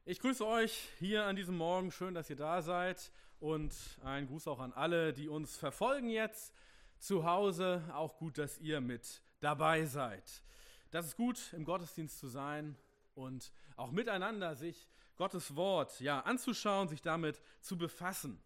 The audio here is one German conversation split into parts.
Ich grüße euch hier an diesem Morgen. Schön, dass ihr da seid. Und ein Gruß auch an alle, die uns verfolgen jetzt zu Hause. Auch gut, dass ihr mit dabei seid. Das ist gut, im Gottesdienst zu sein und auch miteinander sich Gottes Wort anzuschauen, sich damit zu befassen.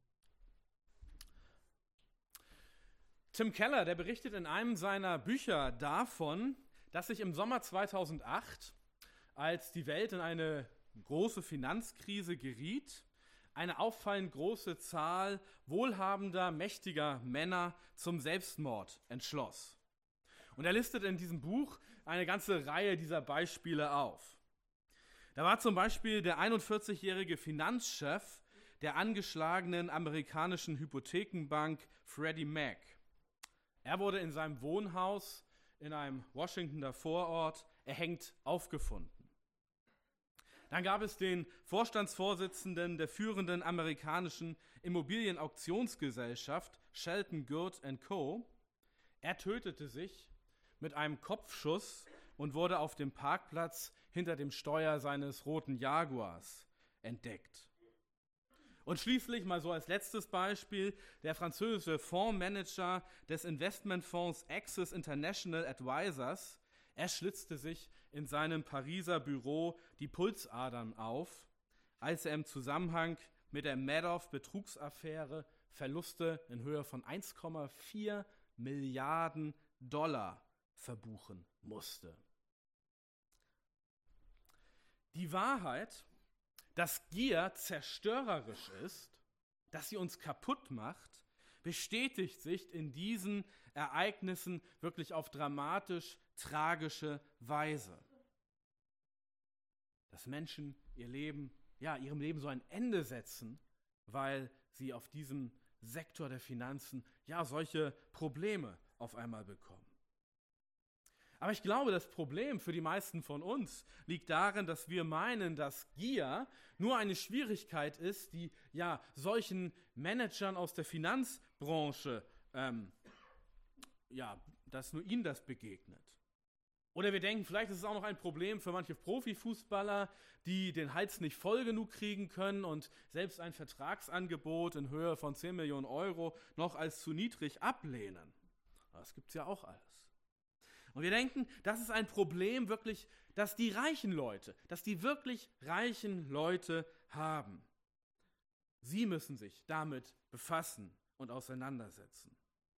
Tim Keller, der berichtet in einem seiner Bücher davon, dass sich im Sommer 2008, als die Welt in eine große Finanzkrise geriet, eine auffallend große Zahl wohlhabender, mächtiger Männer zum Selbstmord entschloss. Und er listet in diesem Buch eine ganze Reihe dieser Beispiele auf. Da war zum Beispiel der 41-jährige Finanzchef der angeschlagenen amerikanischen Hypothekenbank Freddie Mac. Er wurde in seinem Wohnhaus in einem Washingtoner Vorort erhängt aufgefunden. Dann gab es den Vorstandsvorsitzenden der führenden amerikanischen Immobilienauktionsgesellschaft Shelton Good & Co. Er tötete sich mit einem Kopfschuss und wurde auf dem Parkplatz hinter dem Steuer seines roten Jaguars entdeckt. Und schließlich mal so als letztes Beispiel der französische Fondsmanager des Investmentfonds Access International Advisors. Er schlitzte sich in seinem Pariser Büro die Pulsadern auf, als er im Zusammenhang mit der Madoff-Betrugsaffäre Verluste in Höhe von 1,4 Milliarden Dollar verbuchen musste. Die Wahrheit, dass Gier zerstörerisch ist, dass sie uns kaputt macht, bestätigt sich in diesen Ereignissen wirklich auf dramatisch tragische Weise. Dass Menschen ihrem Leben so ein Ende setzen, weil sie auf diesem Sektor der Finanzen solche Probleme auf einmal bekommen. Aber ich glaube, das Problem für die meisten von uns liegt darin, dass wir meinen, dass Gier nur eine Schwierigkeit ist, die solchen Managern aus der Finanzbranche, dass nur ihnen das begegnet. Oder wir denken, vielleicht ist es auch noch ein Problem für manche Profifußballer, die den Hals nicht voll genug kriegen können und selbst ein Vertragsangebot in Höhe von 10 Millionen Euro noch als zu niedrig ablehnen. Das gibt es ja auch alles. Und wir denken, das ist ein Problem wirklich, dass die wirklich reichen Leute haben. Sie müssen sich damit befassen und auseinandersetzen.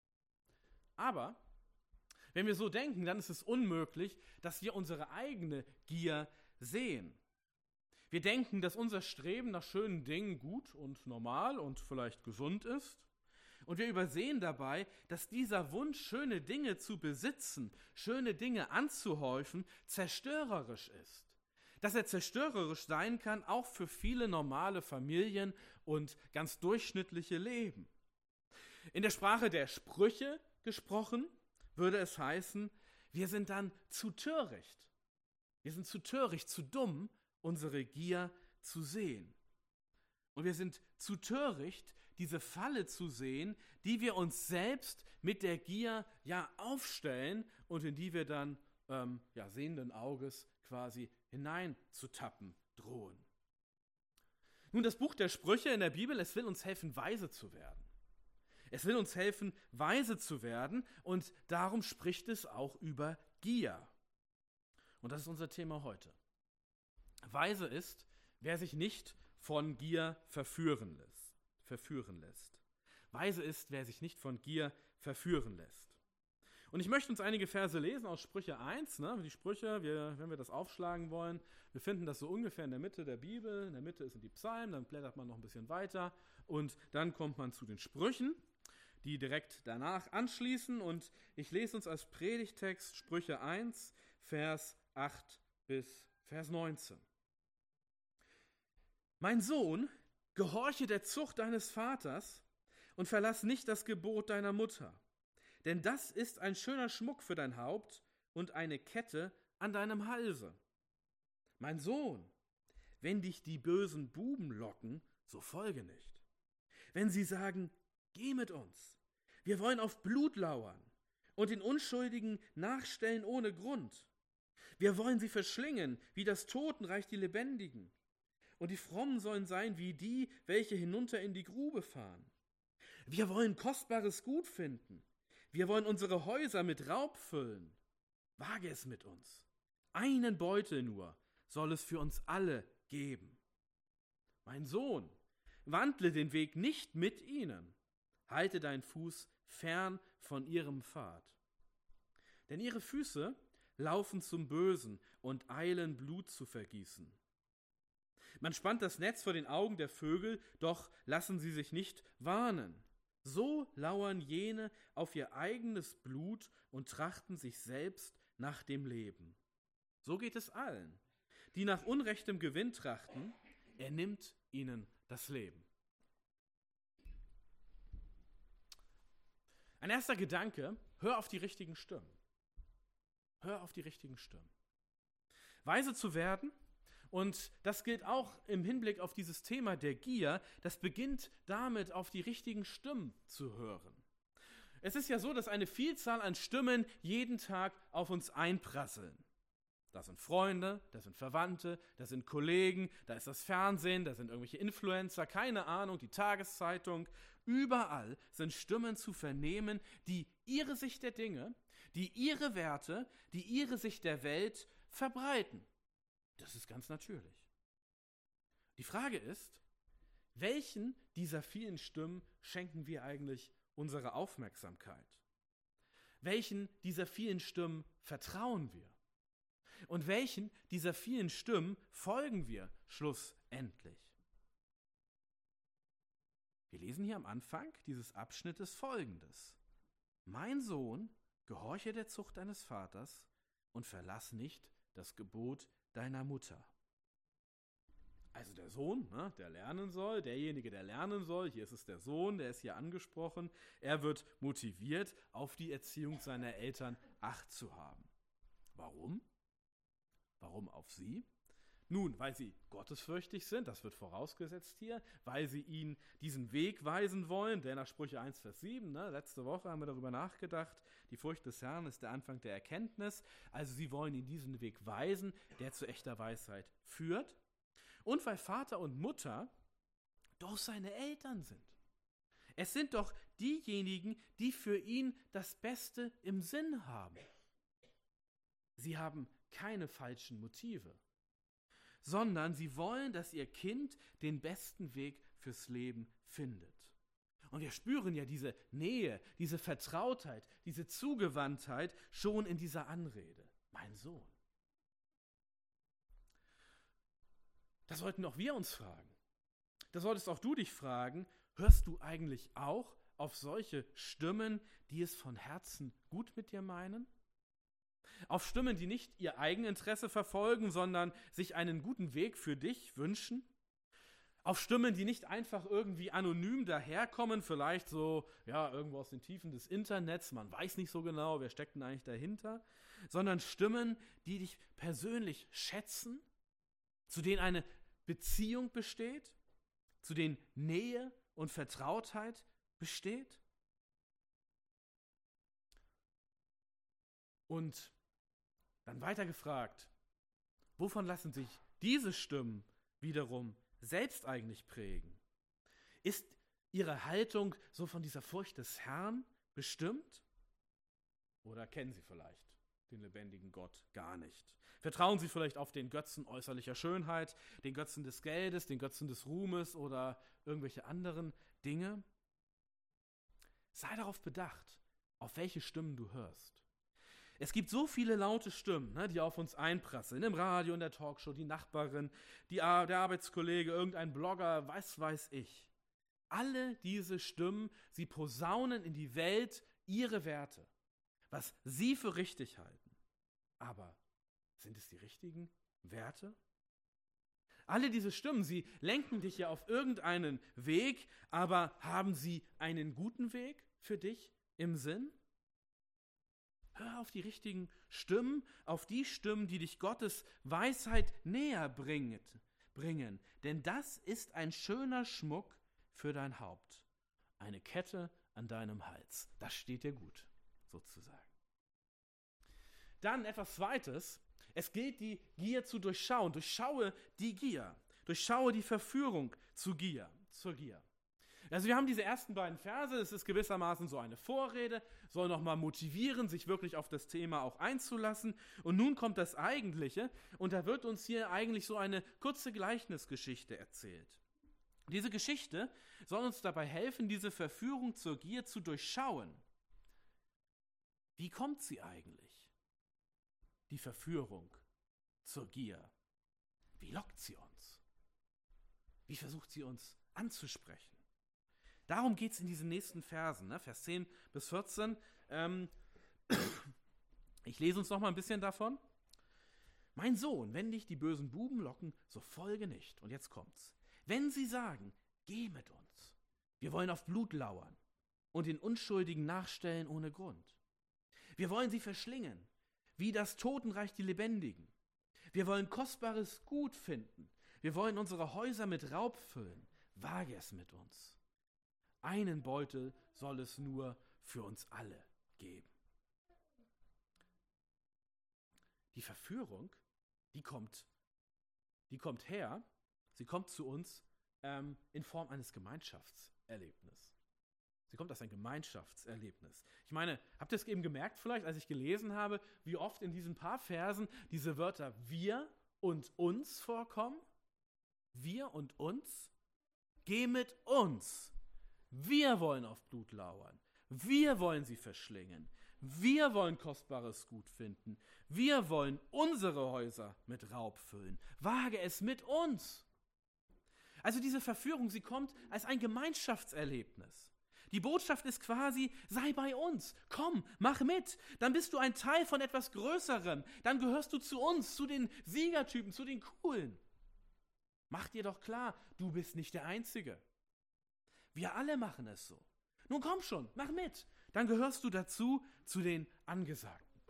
Aber wenn wir so denken, dann ist es unmöglich, dass wir unsere eigene Gier sehen. Wir denken, dass unser Streben nach schönen Dingen gut und normal und vielleicht gesund ist. Und wir übersehen dabei, dass dieser Wunsch, schöne Dinge zu besitzen, schöne Dinge anzuhäufen, zerstörerisch ist. Dass er zerstörerisch sein kann, auch für viele normale Familien und ganz durchschnittliche Leben. In der Sprache der Sprüche gesprochen, würde es heißen, wir sind dann zu töricht. Wir sind zu töricht, zu dumm, unsere Gier zu sehen. Und wir sind zu töricht, diese Falle zu sehen, die wir uns selbst mit der Gier aufstellen und in die wir dann sehenden Auges quasi hineinzutappen drohen. Nun, das Buch der Sprüche in der Bibel, es will uns helfen, weise zu werden. Es will uns helfen, weise zu werden, und darum spricht es auch über Gier. Und das ist unser Thema heute. Weise ist, wer sich nicht von Gier verführen lässt. Weise ist, wer sich nicht von Gier verführen lässt. Und ich möchte uns einige Verse lesen aus Sprüche 1. Die Sprüche, wenn wir das aufschlagen wollen, wir finden das so ungefähr in der Mitte der Bibel. In der Mitte sind die Psalmen, dann blättert man noch ein bisschen weiter und dann kommt man zu den Sprüchen, die direkt danach anschließen. Und ich lese uns als Predigtext Sprüche 1, Vers 8 bis Vers 19. Mein Sohn, gehorche der Zucht deines Vaters und verlass nicht das Gebot deiner Mutter. Denn das ist ein schöner Schmuck für dein Haupt und eine Kette an deinem Halse. Mein Sohn, wenn dich die bösen Buben locken, so folge nicht. Wenn sie sagen, geh mit uns, wir wollen auf Blut lauern und den Unschuldigen nachstellen ohne Grund. Wir wollen sie verschlingen, wie das Totenreich die Lebendigen. Und die Frommen sollen sein wie die, welche hinunter in die Grube fahren. Wir wollen kostbares Gut finden. Wir wollen unsere Häuser mit Raub füllen. Wage es mit uns. Einen Beutel nur soll es für uns alle geben. Mein Sohn, wandle den Weg nicht mit ihnen. Halte deinen Fuß fern von ihrem Pfad. Denn ihre Füße laufen zum Bösen und eilen Blut zu vergießen. Man spannt das Netz vor den Augen der Vögel, doch lassen sie sich nicht warnen. So lauern jene auf ihr eigenes Blut und trachten sich selbst nach dem Leben. So geht es allen, die nach unrechtem Gewinn trachten. Er nimmt ihnen das Leben. Ein erster Gedanke: Hör auf die richtigen Stimmen. Hör auf die richtigen Stimmen. Weise zu werden, und das gilt auch im Hinblick auf dieses Thema der Gier, das beginnt damit, auf die richtigen Stimmen zu hören. Es ist ja so, dass eine Vielzahl an Stimmen jeden Tag auf uns einprasseln. Das sind Freunde, das sind Verwandte, das sind Kollegen, da ist das Fernsehen, da sind irgendwelche Influencer, keine Ahnung, die Tageszeitung. Überall sind Stimmen zu vernehmen, die ihre Sicht der Dinge, die ihre Werte, die ihre Sicht der Welt verbreiten. Das ist ganz natürlich. Die Frage ist, welchen dieser vielen Stimmen schenken wir eigentlich unsere Aufmerksamkeit? Welchen dieser vielen Stimmen vertrauen wir? Und welchen dieser vielen Stimmen folgen wir schlussendlich? Wir lesen hier am Anfang dieses Abschnittes Folgendes: Mein Sohn, gehorche der Zucht deines Vaters und verlass nicht das Gebot deiner Mutter. Also der Sohn, der lernen soll, derjenige, der lernen soll, hier ist es der Sohn, der ist hier angesprochen, er wird motiviert, auf die Erziehung seiner Eltern Acht zu haben. Warum? Warum auf sie? Nun, weil sie gottesfürchtig sind, das wird vorausgesetzt hier, weil sie ihn diesen Weg weisen wollen, der nach Sprüche 1, Vers 7, letzte Woche haben wir darüber nachgedacht, die Furcht des Herrn ist der Anfang der Erkenntnis, also sie wollen ihn diesen Weg weisen, der zu echter Weisheit führt, und weil Vater und Mutter doch seine Eltern sind. Es sind doch diejenigen, die für ihn das Beste im Sinn haben. Sie haben keine falschen Motive, sondern sie wollen, dass ihr Kind den besten Weg fürs Leben findet. Und wir spüren ja diese Nähe, diese Vertrautheit, diese Zugewandtheit schon in dieser Anrede. Mein Sohn. Das sollten auch wir uns fragen. Da solltest auch du dich fragen, hörst du eigentlich auch auf solche Stimmen, die es von Herzen gut mit dir meinen? Auf Stimmen, die nicht ihr Eigeninteresse verfolgen, sondern sich einen guten Weg für dich wünschen? Auf Stimmen, die nicht einfach irgendwie anonym daherkommen, vielleicht so, irgendwo aus den Tiefen des Internets, man weiß nicht so genau, wer steckt denn eigentlich dahinter, sondern Stimmen, die dich persönlich schätzen, zu denen eine Beziehung besteht, zu denen Nähe und Vertrautheit besteht? Und dann weiter gefragt, wovon lassen sich diese Stimmen wiederum selbst eigentlich prägen? Ist ihre Haltung so von dieser Furcht des Herrn bestimmt? Oder kennen sie vielleicht den lebendigen Gott gar nicht? Vertrauen sie vielleicht auf den Götzen äußerlicher Schönheit, den Götzen des Geldes, den Götzen des Ruhmes oder irgendwelche anderen Dinge? Sei darauf bedacht, auf welche Stimmen du hörst. Es gibt so viele laute Stimmen, die auf uns einprasseln, im Radio, in der Talkshow, die Nachbarin, der Arbeitskollege, irgendein Blogger, was weiß ich. Alle diese Stimmen, sie posaunen in die Welt ihre Werte, was sie für richtig halten. Aber sind es die richtigen Werte? Alle diese Stimmen, sie lenken dich ja auf irgendeinen Weg, aber haben sie einen guten Weg für dich im Sinn? Hör auf die richtigen Stimmen, auf die Stimmen, die dich Gottes Weisheit näher bringen. Denn das ist ein schöner Schmuck für dein Haupt. Eine Kette an deinem Hals. Das steht dir gut, sozusagen. Dann etwas Zweites. Es gilt, die Gier zu durchschauen. Durchschaue die Gier. Durchschaue die Verführung zur Gier. Also wir haben diese ersten beiden Verse, es ist gewissermaßen so eine Vorrede, soll nochmal motivieren, sich wirklich auf das Thema auch einzulassen. Und nun kommt das Eigentliche und da wird uns hier eigentlich so eine kurze Gleichnisgeschichte erzählt. Diese Geschichte soll uns dabei helfen, diese Verführung zur Gier zu durchschauen. Wie kommt sie eigentlich? Die Verführung zur Gier. Wie lockt sie uns? Wie versucht sie uns anzusprechen? Darum geht es in diesen nächsten Versen, ne? Vers 10 bis 14. Ich lese uns noch mal ein bisschen davon. Mein Sohn, wenn dich die bösen Buben locken, so folge nicht. Und jetzt kommt's. Wenn sie sagen, geh mit uns, wir wollen auf Blut lauern und den Unschuldigen nachstellen ohne Grund. Wir wollen sie verschlingen, wie das Totenreich die Lebendigen. Wir wollen kostbares Gut finden. Wir wollen unsere Häuser mit Raub füllen. Wage es mit uns. Einen Beutel soll es nur für uns alle geben. Die Verführung, die kommt her, sie kommt zu uns in Form eines Gemeinschaftserlebnisses. Sie kommt als ein Gemeinschaftserlebnis. Ich meine, habt ihr es eben gemerkt vielleicht, als ich gelesen habe, wie oft in diesen paar Versen diese Wörter wir und uns vorkommen? Wir und uns? Geh mit uns. Wir wollen auf Blut lauern. Wir wollen sie verschlingen. Wir wollen kostbares Gut finden. Wir wollen unsere Häuser mit Raub füllen. Wage es mit uns. Also diese Verführung, sie kommt als ein Gemeinschaftserlebnis. Die Botschaft ist quasi, sei bei uns, komm, mach mit, dann bist du ein Teil von etwas Größerem, dann gehörst du zu uns, zu den Siegertypen, zu den Coolen. Mach dir doch klar, du bist nicht der Einzige. Wir alle machen es so. Nun komm schon, mach mit, dann gehörst du dazu, zu den Angesagten.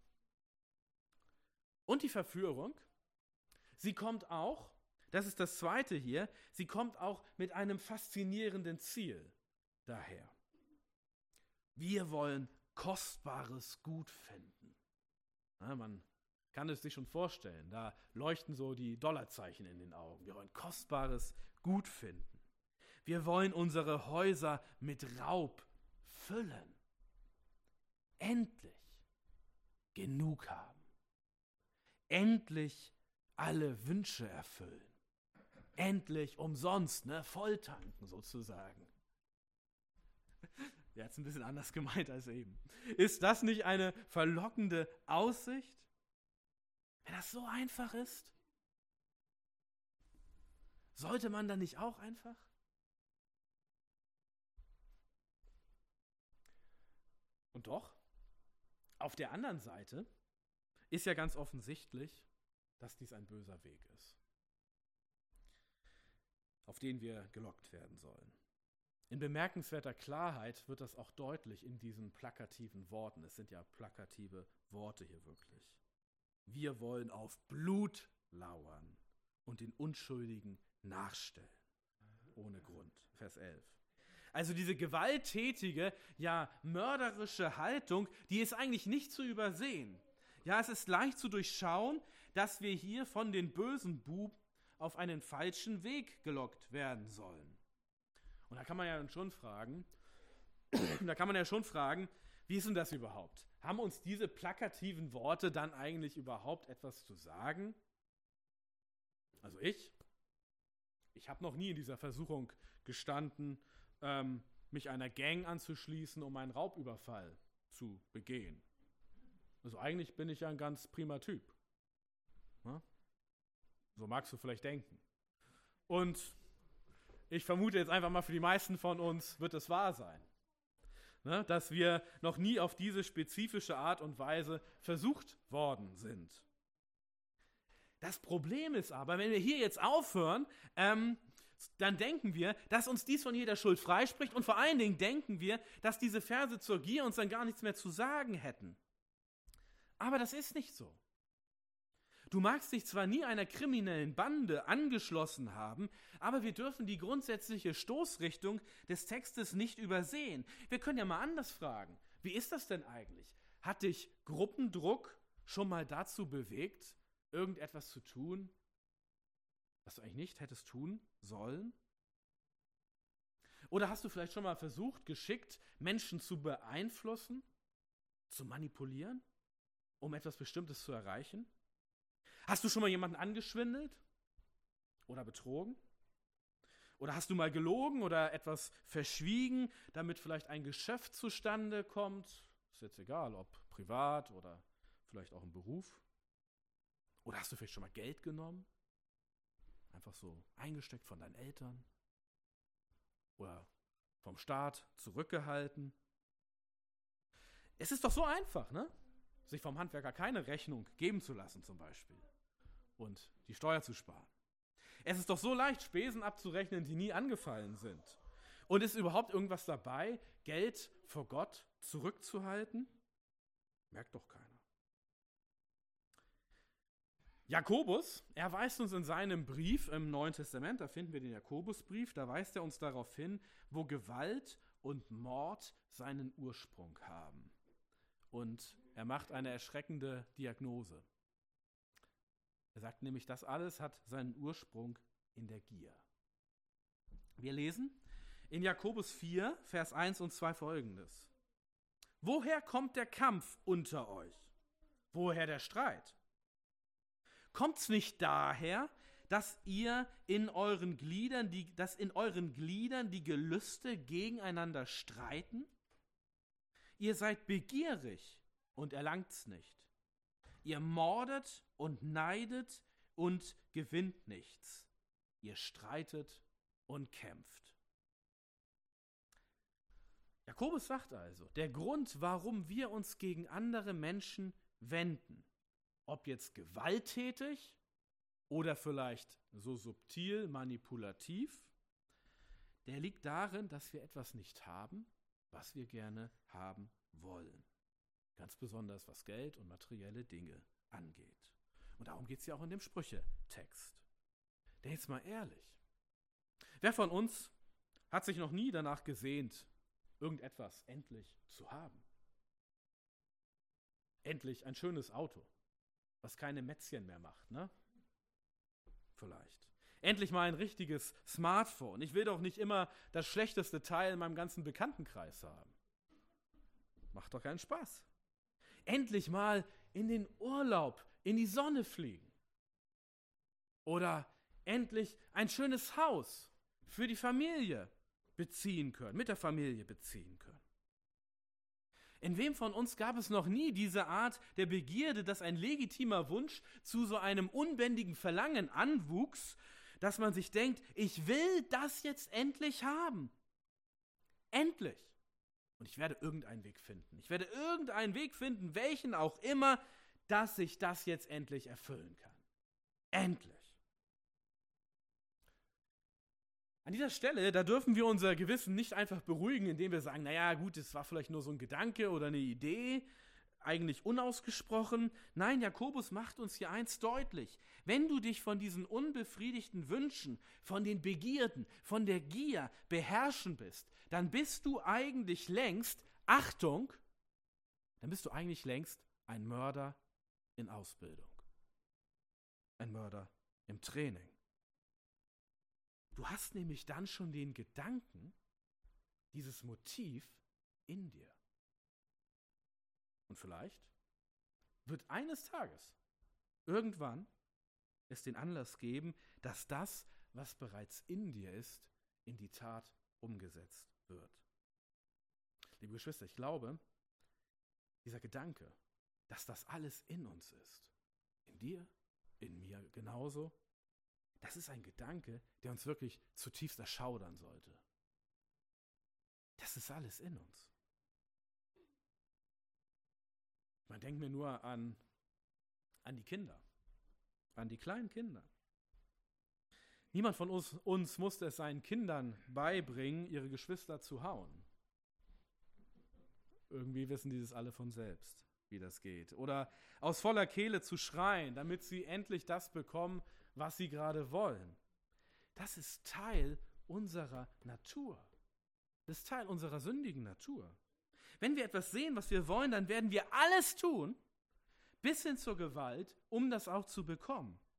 Und die Verführung, sie kommt auch, das ist das Zweite hier, sie kommt auch mit einem faszinierenden Ziel daher. Wir wollen kostbares Gut finden. Ja, man kann es sich schon vorstellen, da leuchten so die Dollarzeichen in den Augen. Wir wollen kostbares Gut finden. Wir wollen unsere Häuser mit Raub füllen. Endlich genug haben. Endlich alle Wünsche erfüllen. Endlich umsonst, volltanken sozusagen. Der hat es ein bisschen anders gemeint als eben. Ist das nicht eine verlockende Aussicht? Wenn das so einfach ist, sollte man dann nicht auch einfach? Und doch, auf der anderen Seite ist ja ganz offensichtlich, dass dies ein böser Weg ist, auf den wir gelockt werden sollen. In bemerkenswerter Klarheit wird das auch deutlich in diesen plakativen Worten. Es sind ja plakative Worte hier wirklich. Wir wollen auf Blut lauern und den Unschuldigen nachstellen. Ohne Grund. Vers 11. Also diese gewalttätige, ja mörderische Haltung, die ist eigentlich nicht zu übersehen. Ja, es ist leicht zu durchschauen, dass wir hier von den bösen Buben auf einen falschen Weg gelockt werden sollen. Und da kann man ja schon fragen, wie ist denn das überhaupt? Haben uns diese plakativen Worte dann eigentlich überhaupt etwas zu sagen? Also ich habe noch nie in dieser Versuchung gestanden, mich einer Gang anzuschließen, um einen Raubüberfall zu begehen. Also eigentlich bin ich ja ein ganz prima Typ. Ja? So magst du vielleicht denken. Und ich vermute jetzt einfach mal, für die meisten von uns wird es wahr sein, ne, dass wir noch nie auf diese spezifische Art und Weise versucht worden sind. Das Problem ist aber, wenn wir hier jetzt aufhören, dann denken wir, dass uns dies von jeder Schuld freispricht und vor allen Dingen denken wir, dass diese Verse zur Gier uns dann gar nichts mehr zu sagen hätten. Aber das ist nicht so. Du magst dich zwar nie einer kriminellen Bande angeschlossen haben, aber wir dürfen die grundsätzliche Stoßrichtung des Textes nicht übersehen. Wir können ja mal anders fragen. Wie ist das denn eigentlich? Hat dich Gruppendruck schon mal dazu bewegt, irgendetwas zu tun? was du eigentlich nicht hättest tun sollen? Oder hast du vielleicht schon mal versucht, geschickt Menschen zu beeinflussen, zu manipulieren, um etwas Bestimmtes zu erreichen? Hast du schon mal jemanden angeschwindelt oder betrogen? Oder hast du mal gelogen oder etwas verschwiegen, damit vielleicht ein Geschäft zustande kommt? Ist jetzt egal, ob privat oder vielleicht auch im Beruf. Oder hast du vielleicht schon mal Geld genommen? Einfach so eingesteckt von deinen Eltern? Oder vom Staat zurückgehalten? Es ist doch so einfach, ne? Sich vom Handwerker keine Rechnung geben zu lassen zum Beispiel und die Steuer zu sparen. Es ist doch so leicht, Spesen abzurechnen, die nie angefallen sind. Und ist überhaupt irgendwas dabei, Geld vor Gott zurückzuhalten? Merkt doch keiner. Jakobus, er weist uns in seinem Brief im Neuen Testament, da finden wir den Jakobusbrief, da weist er uns darauf hin, wo Gewalt und Mord seinen Ursprung haben. Und er macht eine erschreckende Diagnose. Er sagt nämlich, das alles hat seinen Ursprung in der Gier. Wir lesen in Jakobus 4, Vers 1 und 2 folgendes. Woher kommt der Kampf unter euch? Woher der Streit? Kommt's nicht daher, dass in euren Gliedern die Gelüste gegeneinander streiten? Ihr seid begierig und erlangt's nicht. Ihr mordet und neidet und gewinnt nichts. Ihr streitet und kämpft. Jakobus sagt also, der Grund, warum wir uns gegen andere Menschen wenden, ob jetzt gewalttätig oder vielleicht so subtil manipulativ, der liegt darin, dass wir etwas nicht haben, was wir gerne haben wollen. Ganz besonders was Geld und materielle Dinge angeht. Und darum geht es ja auch in dem Sprüche-Text. Denn jetzt mal ehrlich, wer von uns hat sich noch nie danach gesehnt, irgendetwas endlich zu haben? Endlich ein schönes Auto, was keine Mätzchen mehr macht, ne? Vielleicht. Endlich mal ein richtiges Smartphone. Ich will doch nicht immer das schlechteste Teil in meinem ganzen Bekanntenkreis haben. Macht doch keinen Spaß. Endlich mal in den Urlaub, in die Sonne fliegen. Oder endlich ein schönes Haus für die Familie beziehen können, mit der Familie beziehen können. In wem von uns gab es noch nie diese Art der Begierde, dass ein legitimer Wunsch zu so einem unbändigen Verlangen anwuchs, dass man sich denkt, ich will das jetzt endlich haben. Endlich. Und ich werde irgendeinen Weg finden. Ich werde irgendeinen Weg finden, welchen auch immer, dass ich das jetzt endlich erfüllen kann. Endlich. An dieser Stelle, da dürfen wir unser Gewissen nicht einfach beruhigen, indem wir sagen, naja gut, es war vielleicht nur so ein Gedanke oder eine Idee, eigentlich unausgesprochen. Nein, Jakobus macht uns hier eins deutlich. Wenn du dich von diesen unbefriedigten Wünschen, von den Begierden, von der Gier beherrschen bist, dann bist du eigentlich längst, Achtung, dann bist du eigentlich längst ein Mörder in Ausbildung. Ein Mörder im Training. Du hast nämlich dann schon den Gedanken, dieses Motiv in dir. Und vielleicht wird eines Tages, irgendwann, es den Anlass geben, dass das, was bereits in dir ist, in die Tat umgesetzt wird. Liebe Geschwister, ich glaube, dieser Gedanke, dass das alles in uns ist, in dir, in mir genauso, das ist ein Gedanke, der uns wirklich zutiefst erschaudern sollte. Das ist alles in uns. Man denkt mir nur an die Kinder, an die kleinen Kinder. Niemand von uns musste es seinen Kindern beibringen, ihre Geschwister zu hauen. Irgendwie wissen die das alle von selbst, wie das geht. Oder aus voller Kehle zu schreien, damit sie endlich das bekommen, was sie gerade wollen. Das ist Teil unserer Natur. Das ist Teil unserer sündigen Natur. Wenn wir etwas sehen, was wir wollen, dann werden wir alles tun, bis hin zur Gewalt, um das auch zu bekommen.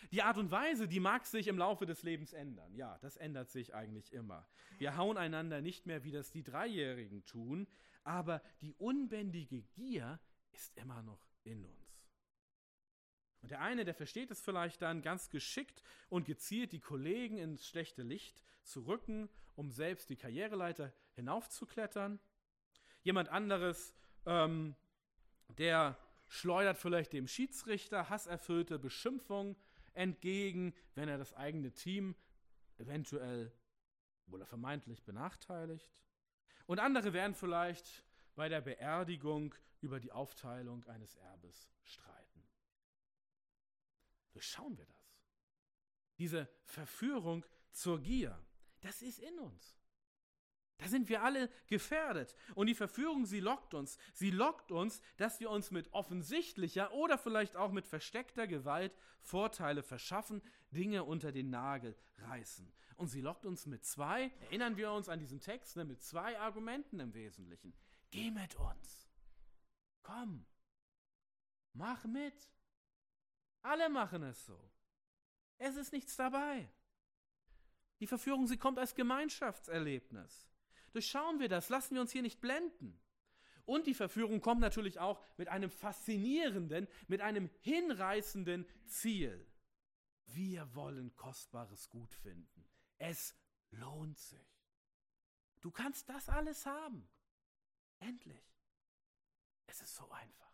Die Art und Weise, die mag sich im Laufe des Lebens ändern. Ja, das ändert sich eigentlich immer. Wir hauen einander nicht mehr, wie das die Dreijährigen tun, aber die unbändige Gier ist immer noch in uns. Und der eine, der versteht es vielleicht dann ganz geschickt und gezielt, die Kollegen ins schlechte Licht zu rücken, um selbst die Karriereleiter hinaufzuklettern. Jemand anderes, der schleudert vielleicht dem Schiedsrichter hasserfüllte Beschimpfungen entgegen, wenn er das eigene Team eventuell oder vermeintlich benachteiligt. Und andere werden vielleicht bei der Beerdigung über die Aufteilung eines Erbes streiten. Durchschauen wir das. Diese Verführung zur Gier, das ist in uns. Da sind wir alle gefährdet. Und die Verführung, sie lockt uns. Sie lockt uns, dass wir uns mit offensichtlicher oder vielleicht auch mit versteckter Gewalt Vorteile verschaffen, Dinge unter den Nagel reißen. Und sie lockt uns mit zwei, erinnern wir uns an diesen Text, mit zwei Argumenten im Wesentlichen. Geh mit uns. Komm. Mach mit. Alle machen es so. Es ist nichts dabei. Die Verführung, sie kommt als Gemeinschaftserlebnis. Durchschauen wir das, lassen wir uns hier nicht blenden. Und die Verführung kommt natürlich auch mit einem faszinierenden, mit einem hinreißenden Ziel. Wir wollen kostbares Gut finden. Es lohnt sich. Du kannst das alles haben. Endlich. Es ist so einfach.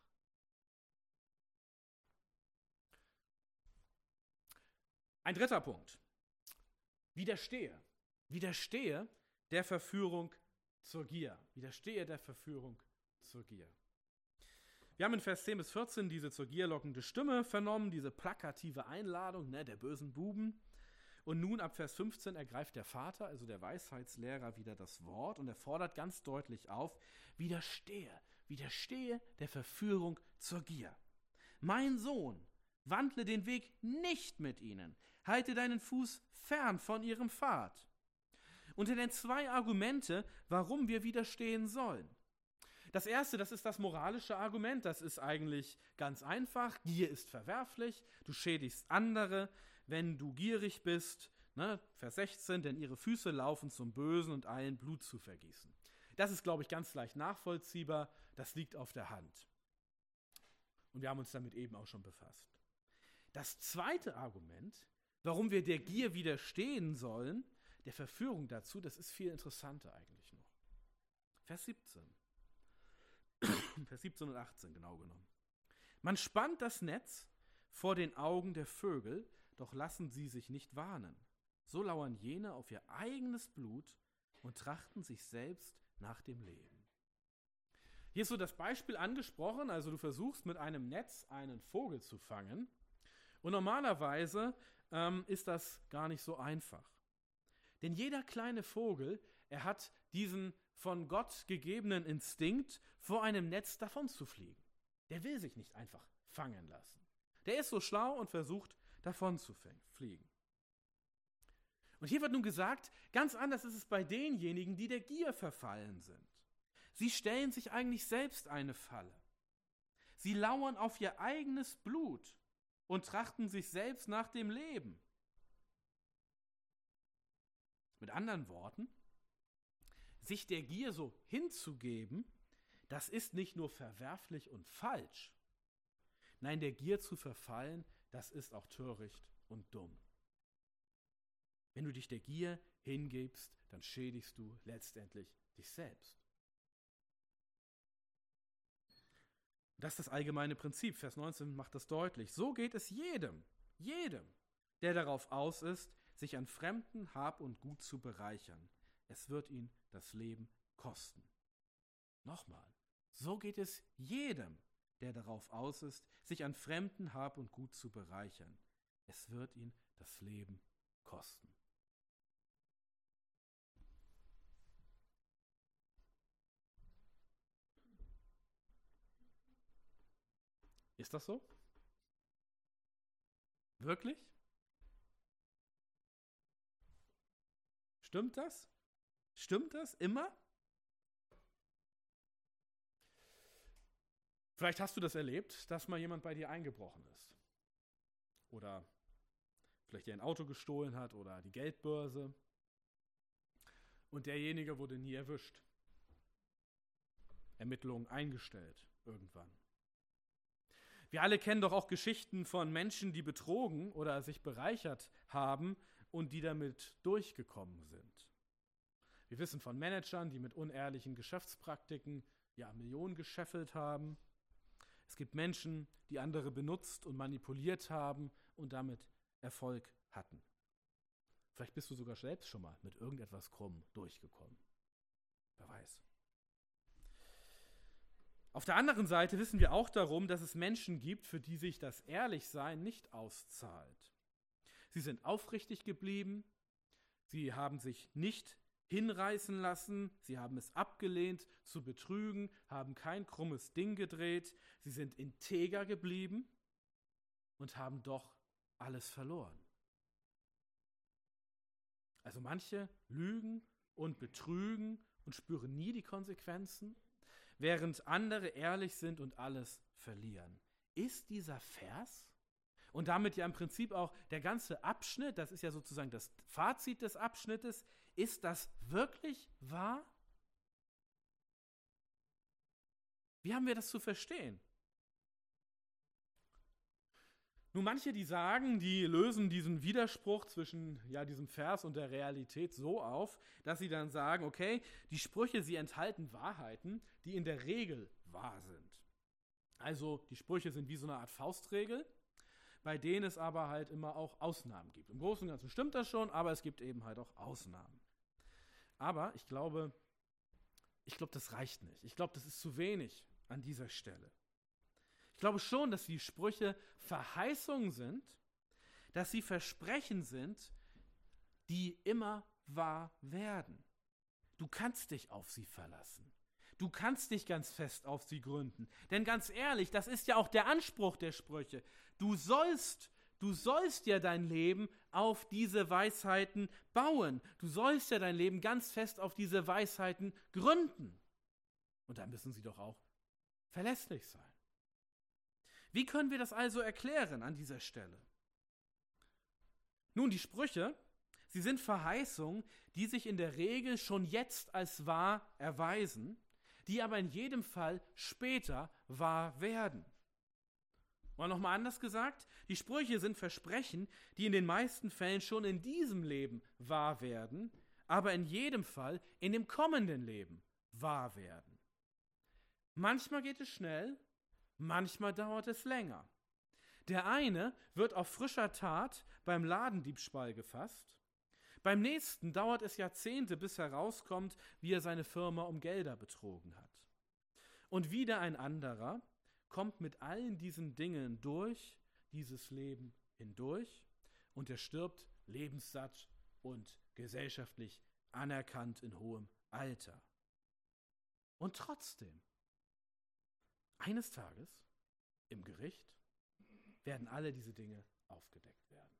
Ein dritter Punkt. Widerstehe. Widerstehe der Verführung zur Gier. Widerstehe der Verführung zur Gier. Wir haben in Vers 10 bis 14 diese zur Gier lockende Stimme vernommen, diese plakative Einladung der bösen Buben. Und nun ab Vers 15 ergreift der Vater, also der Weisheitslehrer, wieder das Wort und er fordert ganz deutlich auf, widerstehe der Verführung zur Gier. Mein Sohn, wandle den Weg nicht mit ihnen, halte deinen Fuß fern von ihrem Pfad. Unter den zwei Argumente, warum wir widerstehen sollen. Das erste, das ist das moralische Argument, das ist eigentlich ganz einfach. Gier ist verwerflich, du schädigst andere, wenn du gierig bist. Vers 16, denn ihre Füße laufen zum Bösen und eilen Blut zu vergießen. Das ist, glaube ich, ganz leicht nachvollziehbar, das liegt auf der Hand. Und wir haben uns damit eben auch schon befasst. Das zweite Argument, warum wir der Gier widerstehen sollen, der Verführung dazu, das ist viel interessanter eigentlich noch. Vers 17. Vers 17 und 18 genau genommen. Man spannt das Netz vor den Augen der Vögel, doch lassen sie sich nicht warnen. So lauern jene auf ihr eigenes Blut und trachten sich selbst nach dem Leben. Hier ist so das Beispiel angesprochen, also du versuchst mit einem Netz einen Vogel zu fangen und normalerweise ist das gar nicht so einfach. Denn jeder kleine Vogel, er hat diesen von Gott gegebenen Instinkt, vor einem Netz davon zu fliegen. Der will sich nicht einfach fangen lassen. Der ist so schlau und versucht, davon zu fliegen. Und hier wird nun gesagt, ganz anders ist es bei denjenigen, die der Gier verfallen sind. Sie stellen sich eigentlich selbst eine Falle. Sie lauern auf ihr eigenes Blut und trachten sich selbst nach dem Leben. Mit anderen Worten, sich der Gier so hinzugeben, das ist nicht nur verwerflich und falsch. Nein, der Gier zu verfallen, das ist auch töricht und dumm. Wenn du dich der Gier hingibst, dann schädigst du letztendlich dich selbst. Das ist das allgemeine Prinzip. Vers 19 macht das deutlich. So geht es jedem, der darauf aus ist, sich an fremden Hab und Gut zu bereichern. Es wird ihn das Leben kosten. Nochmal, so geht es jedem, der darauf aus ist, sich an fremden Hab und Gut zu bereichern. Es wird ihn das Leben kosten. Ist das so? Wirklich? Stimmt das? Stimmt das immer? Vielleicht hast du das erlebt, dass mal jemand bei dir eingebrochen ist. Oder vielleicht der ein Auto gestohlen hat oder die Geldbörse. Und derjenige wurde nie erwischt. Ermittlungen eingestellt irgendwann. Wir alle kennen doch auch Geschichten von Menschen, die betrogen oder sich bereichert haben und die damit durchgekommen sind. Wir wissen von Managern, die mit unehrlichen Geschäftspraktiken Millionen gescheffelt haben. Es gibt Menschen, die andere benutzt und manipuliert haben und damit Erfolg hatten. Vielleicht bist du sogar selbst schon mal mit irgendetwas krumm durchgekommen. Wer weiß. Auf der anderen Seite wissen wir auch darum, dass es Menschen gibt, für die sich das Ehrlichsein nicht auszahlt. Sie sind aufrichtig geblieben, sie haben sich nicht hinreißen lassen, sie haben es abgelehnt zu betrügen, haben kein krummes Ding gedreht, sie sind integer geblieben und haben doch alles verloren. Also manche lügen und betrügen und spüren nie die Konsequenzen, während andere ehrlich sind und alles verlieren. Ist dieser Vers und damit ja im Prinzip auch der ganze Abschnitt, das ist ja sozusagen das Fazit des Abschnittes, ist das wirklich wahr? Wie haben wir das zu verstehen? Nun, manche, die sagen, die lösen diesen Widerspruch zwischen diesem Vers und der Realität so auf, dass sie dann sagen, okay, die Sprüche, sie enthalten Wahrheiten, die in der Regel wahr sind. Also die Sprüche sind wie so eine Art Faustregel, bei denen es aber halt immer auch Ausnahmen gibt. Im Großen und Ganzen stimmt das schon, aber es gibt eben halt auch Ausnahmen. Aber ich glaube, das reicht nicht. Ich glaube, das ist zu wenig an dieser Stelle. Ich glaube schon, dass die Sprüche Verheißungen sind, dass sie Versprechen sind, die immer wahr werden. Du kannst dich auf sie verlassen. Du kannst dich ganz fest auf sie gründen. Denn ganz ehrlich, das ist ja auch der Anspruch der Sprüche. Du sollst ja dein Leben auf diese Weisheiten bauen. Du sollst ja dein Leben ganz fest auf diese Weisheiten gründen. Und da müssen sie doch auch verlässlich sein. Wie können wir das also erklären an dieser Stelle? Nun, die Sprüche, sie sind Verheißungen, die sich in der Regel schon jetzt als wahr erweisen, die aber in jedem Fall später wahr werden. Oder nochmal anders gesagt, die Sprüche sind Versprechen, die in den meisten Fällen schon in diesem Leben wahr werden, aber in jedem Fall in dem kommenden Leben wahr werden. Manchmal geht es schnell, manchmal dauert es länger. Der eine wird auf frischer Tat beim Ladendiebstahl gefasst, beim nächsten dauert es Jahrzehnte, bis herauskommt, wie er seine Firma um Gelder betrogen hat. Und wieder ein anderer kommt mit allen diesen Dingen durch dieses Leben hindurch und er stirbt lebenssatt und gesellschaftlich anerkannt in hohem Alter. Und trotzdem, eines Tages im Gericht werden alle diese Dinge aufgedeckt werden.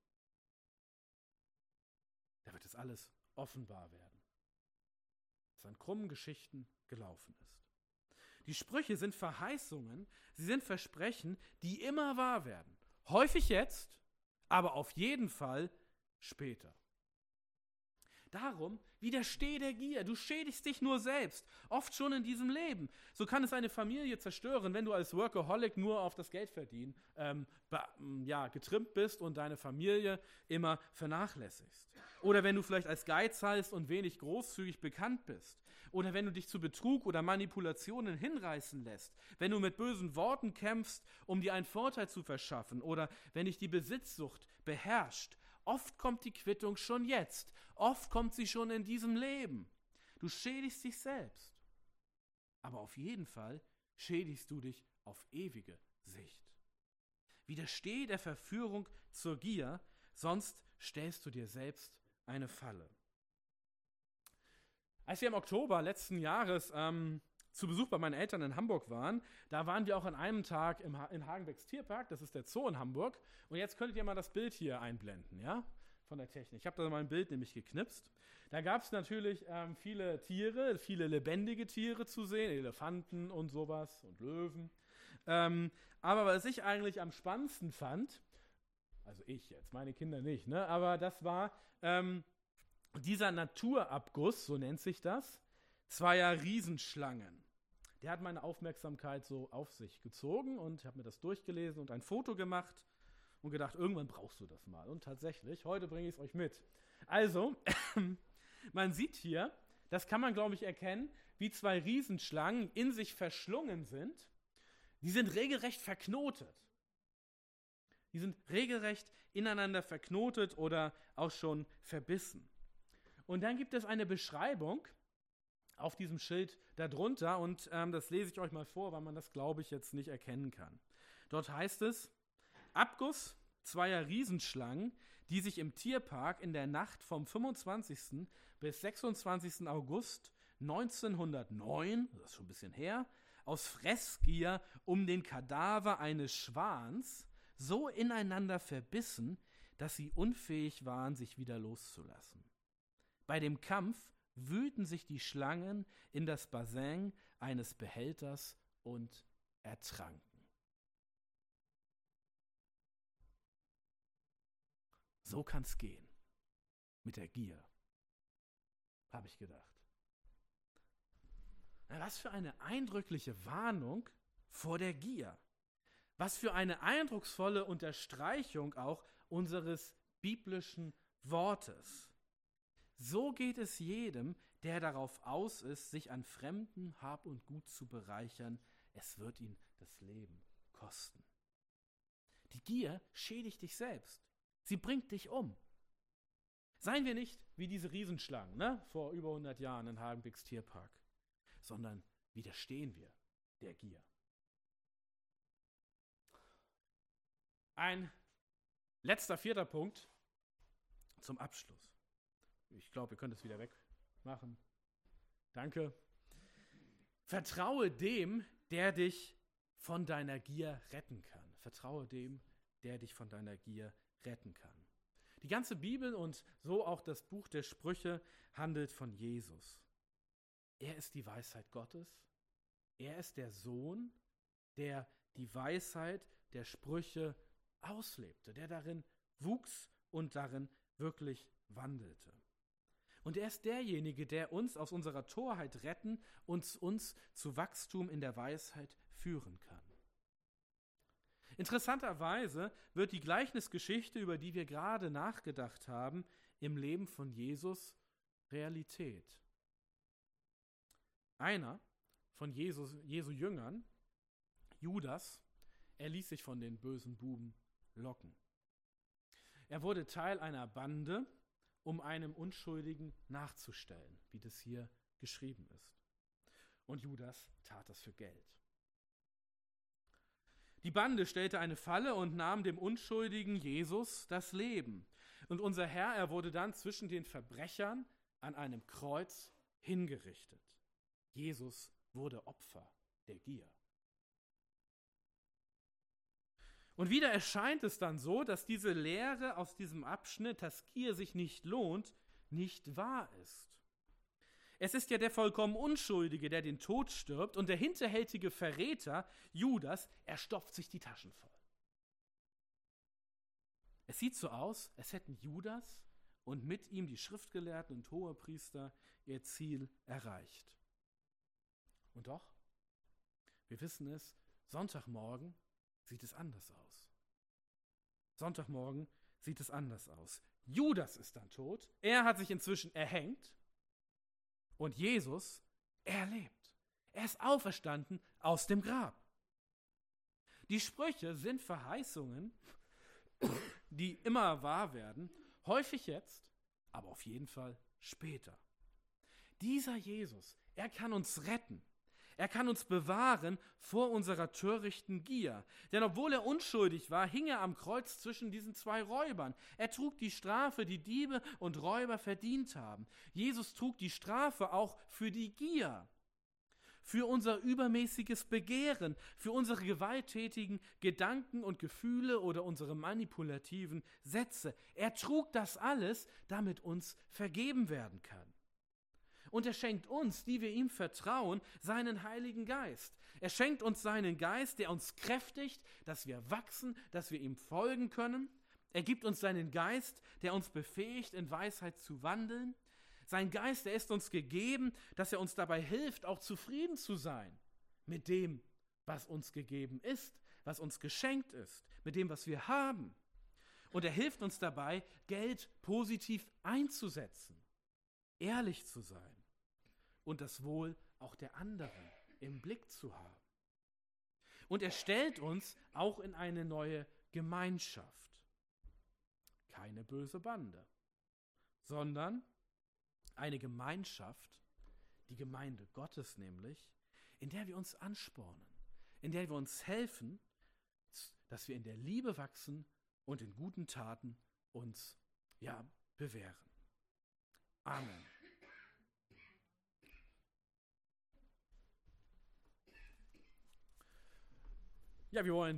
Da wird es alles offenbar werden, was an krummen Geschichten gelaufen ist. Die Sprüche sind Verheißungen, sie sind Versprechen, die immer wahr werden. Häufig jetzt, aber auf jeden Fall später. Darum widersteh der Gier. Du schädigst dich nur selbst, oft schon in diesem Leben. So kann es eine Familie zerstören, wenn du als Workaholic nur auf das Geldverdienen getrimmt bist und deine Familie immer vernachlässigst. Oder wenn du vielleicht als Geizhals und wenig großzügig bekannt bist. Oder wenn du dich zu Betrug oder Manipulationen hinreißen lässt. Wenn du mit bösen Worten kämpfst, um dir einen Vorteil zu verschaffen. Oder wenn dich die Besitzsucht beherrscht. Oft kommt die Quittung schon jetzt. Oft kommt sie schon in diesem Leben. Du schädigst dich selbst. Aber auf jeden Fall schädigst du dich auf ewige Sicht. Widersteh der Verführung zur Gier, sonst stellst du dir selbst eine Falle. Als wir im Oktober letzten Jahres zu Besuch bei meinen Eltern in Hamburg waren, da waren wir auch an einem Tag in Hagenbecks Tierpark, das ist der Zoo in Hamburg. Und jetzt könntet ihr mal das Bild hier einblenden, ja, von der Technik. Ich habe da mal ein Bild nämlich geknipst. Da gab es natürlich viele Tiere, viele lebendige Tiere zu sehen, Elefanten und sowas und Löwen. Aber was ich eigentlich am spannendsten fand, Also ich jetzt, meine Kinder nicht, ne? Aber das war dieser Naturabguss, so nennt sich das, zweier Riesenschlangen. Der hat meine Aufmerksamkeit so auf sich gezogen und ich habe mir das durchgelesen und ein Foto gemacht und gedacht, irgendwann brauchst du das mal. Und tatsächlich, heute bringe ich es euch mit. Also, man sieht hier, das kann man, glaube ich, erkennen, wie zwei Riesenschlangen in sich verschlungen sind. Die sind regelrecht verknotet. Die sind regelrecht ineinander verknotet oder auch schon verbissen. Und dann gibt es eine Beschreibung auf diesem Schild darunter und das lese ich euch mal vor, weil man das, glaube ich, jetzt nicht erkennen kann. Dort heißt es, Abguss zweier Riesenschlangen, die sich im Tierpark in der Nacht vom 25. bis 26. August 1909, das ist schon ein bisschen her, aus Fressgier um den Kadaver eines Schwans so ineinander verbissen, dass sie unfähig waren, sich wieder loszulassen. Bei dem Kampf wühlten sich die Schlangen in das Bassin eines Behälters und ertranken. So kann es gehen. Mit der Gier. Habe ich gedacht. Na, was für eine eindrückliche Warnung vor der Gier. Was für eine eindrucksvolle Unterstreichung auch unseres biblischen Wortes. So geht es jedem, der darauf aus ist, sich an fremden Hab und Gut zu bereichern. Es wird ihn das Leben kosten. Die Gier schädigt dich selbst. Sie bringt dich um. Seien wir nicht wie diese Riesenschlangen, ne, vor über 100 Jahren in Hagenbecks Tierpark, sondern widerstehen wir der Gier. Ein letzter, vierter Punkt zum Abschluss. Ich glaube, ihr könnt es wieder wegmachen. Danke. Vertraue dem, der dich von deiner Gier retten kann. Vertraue dem, der dich von deiner Gier retten kann. Die ganze Bibel und so auch das Buch der Sprüche handelt von Jesus. Er ist die Weisheit Gottes. Er ist der Sohn, der die Weisheit der Sprüche auslebte, der darin wuchs und darin wirklich wandelte. Und er ist derjenige, der uns aus unserer Torheit retten und uns zu Wachstum in der Weisheit führen kann. Interessanterweise wird die Gleichnisgeschichte, über die wir gerade nachgedacht haben, im Leben von Jesus Realität. Einer von Jesu Jüngern, Judas, er ließ sich von den bösen Buben locken. Er wurde Teil einer Bande, um einem Unschuldigen nachzustellen, wie das hier geschrieben ist. Und Judas tat das für Geld. Die Bande stellte eine Falle und nahm dem unschuldigen Jesus das Leben. Und unser Herr, er wurde dann zwischen den Verbrechern an einem Kreuz hingerichtet. Jesus wurde Opfer der Gier. Und wieder erscheint es dann so, dass diese Lehre aus diesem Abschnitt, dass Gier sich nicht lohnt, nicht wahr ist. Es ist ja der vollkommen Unschuldige, der den Tod stirbt, und der hinterhältige Verräter, Judas, er stopft sich die Taschen voll. Es sieht so aus, als hätten Judas und mit ihm die Schriftgelehrten und Hohepriester ihr Ziel erreicht. Und doch, wir wissen es, Sonntagmorgen sieht es anders aus. Sonntagmorgen sieht es anders aus. Judas ist dann tot, er hat sich inzwischen erhängt und Jesus, er lebt. Er ist auferstanden aus dem Grab. Die Sprüche sind Verheißungen, die immer wahr werden, häufig jetzt, aber auf jeden Fall später. Dieser Jesus, er kann uns retten. Er kann uns bewahren vor unserer törichten Gier. Denn obwohl er unschuldig war, hing er am Kreuz zwischen diesen zwei Räubern. Er trug die Strafe, die Diebe und Räuber verdient haben. Jesus trug die Strafe auch für die Gier, für unser übermäßiges Begehren, für unsere gewalttätigen Gedanken und Gefühle oder unsere manipulativen Sätze. Er trug das alles, damit uns vergeben werden kann. Und er schenkt uns, die wir ihm vertrauen, seinen Heiligen Geist. Er schenkt uns seinen Geist, der uns kräftigt, dass wir wachsen, dass wir ihm folgen können. Er gibt uns seinen Geist, der uns befähigt, in Weisheit zu wandeln. Sein Geist, der ist uns gegeben, dass er uns dabei hilft, auch zufrieden zu sein mit dem, was uns gegeben ist, was uns geschenkt ist, mit dem, was wir haben. Und er hilft uns dabei, Geld positiv einzusetzen, ehrlich zu sein und das Wohl auch der anderen im Blick zu haben. Und er stellt uns auch in eine neue Gemeinschaft. Keine böse Bande, sondern eine Gemeinschaft, die Gemeinde Gottes nämlich, in der wir uns anspornen, in der wir uns helfen, dass wir in der Liebe wachsen und in guten Taten uns bewähren. Amen. Ja, wir wollen